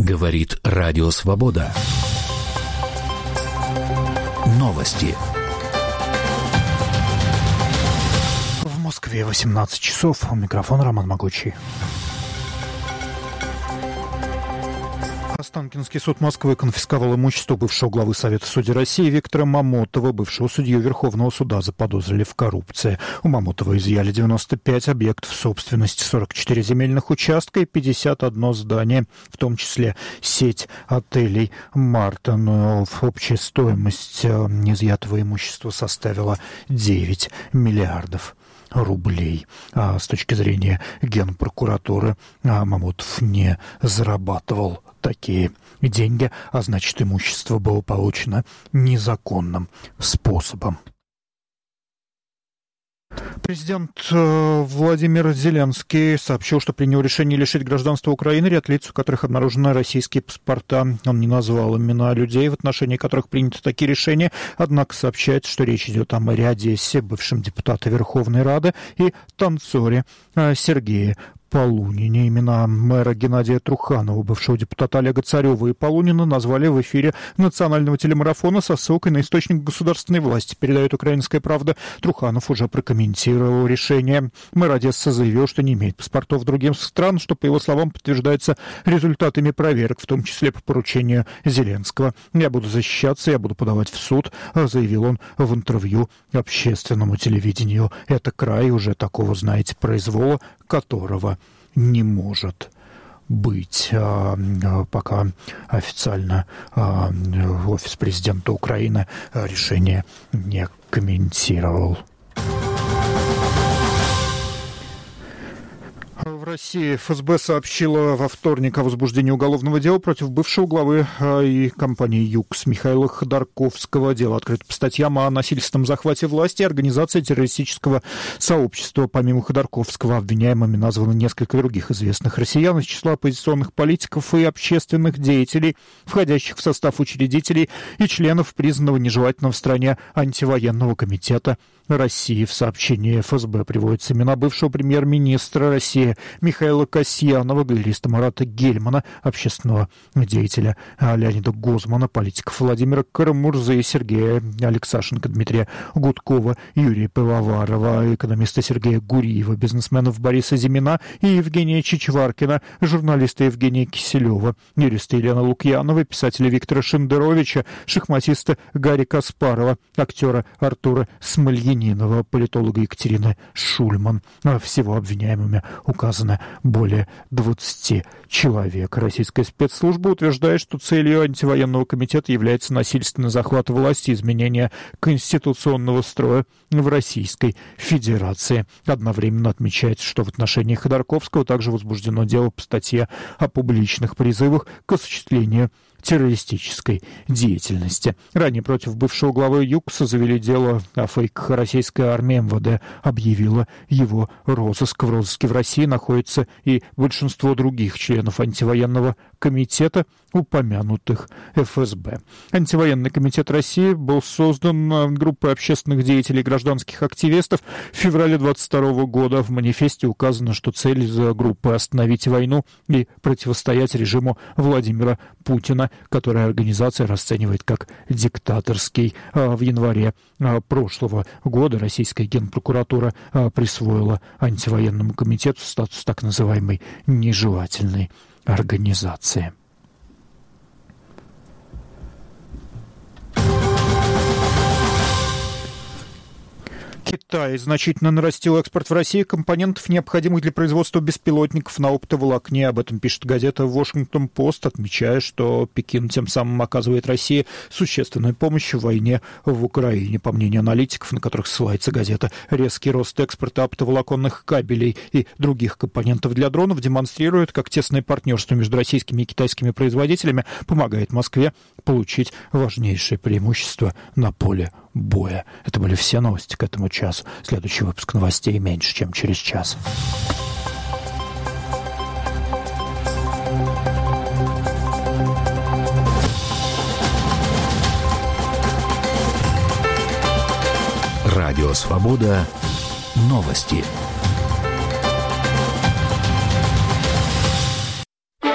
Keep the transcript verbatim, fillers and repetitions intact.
Говорит Радио Свобода. Новости. В Москве восемнадцать часов. У микрофона Роман Могучий. Останкинский суд Москвы конфисковал имущество бывшего главы Совета судей России Виктора Мамотова. Бывшего судью Верховного суда заподозрили в коррупции. У Мамотова изъяли девяносто пять объектов собственности, сорок четыре земельных участка и пятьдесят одно здание, в том числе сеть отелей «Мартон». Общая стоимость изъятого имущества составила девять миллиардов рублей. А с точки зрения Генпрокуратуры, Мамотов не зарабатывал такие деньги, а значит, имущество было получено незаконным способом. Президент Владимир Зеленский сообщил, что принял решение лишить гражданства Украины ряд лиц, у которых обнаружены российские паспорта. Он не назвал имена людей, в отношении которых приняты такие решения, однако сообщает, что речь идет о мэре Одессе, бывшем депутате Верховной Рады, и танцоре Сергее Полунине. Имена мэра Геннадия Труханова, бывшего депутата Олега Царева и Полунина назвали в эфире национального телемарафона со ссылкой на источник государственной власти, передает «Украинская правда». Труханов уже прокомментировал решение. Мэр Одессы заявил, что не имеет паспортов других стран, что, по его словам, подтверждается результатами проверок, в том числе по поручению Зеленского. «Я буду защищаться, я буду подавать в суд», заявил он в интервью общественному телевидению. «Это край уже такого, знаете, произвола, которого не может быть». Пока официально офис президента Украины решение не комментировал. В России эф эс бэ сообщила во вторник о возбуждении уголовного дела против бывшего главы и компании «Юкс» Михаила Ходорковского. Дело открыто по статьям о насильственном захвате власти и организации террористического сообщества. Помимо Ходорковского обвиняемыми названы несколько других известных россиян из числа оппозиционных политиков и общественных деятелей, входящих в состав учредителей и членов признанного нежелательного в стране антивоенного комитета России. В сообщении эф эс бэ приводятся имена бывшего премьер-министра России Михаила Касьянова, галериста Марата Гельмана, общественного деятеля Леонида Гозмана, политиков Владимира Карамурзы, Сергея Алексашенко, Дмитрия Гудкова, Юрия Пивоварова, экономиста Сергея Гуриева, бизнесменов Бориса Зимина и Евгения Чичваркина, журналиста Евгения Киселева, юриста Елены Лукьяновой, писателя Виктора Шендеровича, шахматиста Гарри Каспарова, актера Артура Смольянинова, политолога Екатерины Шульман. Всего обвиняемыми указано более двадцати человек. Российская спецслужба утверждает, что целью антивоенного комитета является насильственный захват власти и изменение конституционного строя в Российской Федерации. Одновременно отмечается, что в отношении Ходорковского также возбуждено дело по статье о публичных призывах к осуществлению террористической деятельности. Ранее против бывшего главы ЮКСа завели дело о фейках. Российская армия эм вэ дэ объявила его розыск. В розыске в России находится и большинство других членов антивоенного комитета, упомянутых эф эс бэ. Антивоенный комитет России был создан группой общественных деятелей и гражданских активистов в феврале двадцать второго года. В манифесте указано, что цель группы — остановить войну и противостоять режиму Владимира Путина, который организация расценивает как диктаторский. В январе прошлого года российская Генпрокуратура присвоила антивоенному комитету статус так называемой нежелательной организации. Китай значительно нарастил экспорт в Россию компонентов, необходимых для производства беспилотников на оптоволокне. Об этом пишет газета «Вашингтон-Пост», отмечая, что Пекин тем самым оказывает России существенную помощь в войне в Украине. По мнению аналитиков, на которых ссылается газета, резкий рост экспорта оптоволоконных кабелей и других компонентов для дронов демонстрирует, как тесное партнерство между российскими и китайскими производителями помогает Москве получить важнейшее преимущество на поле боя. Это были все новости к этому часу. Следующий выпуск новостей меньше, чем через час. Радио «Свобода». Новости.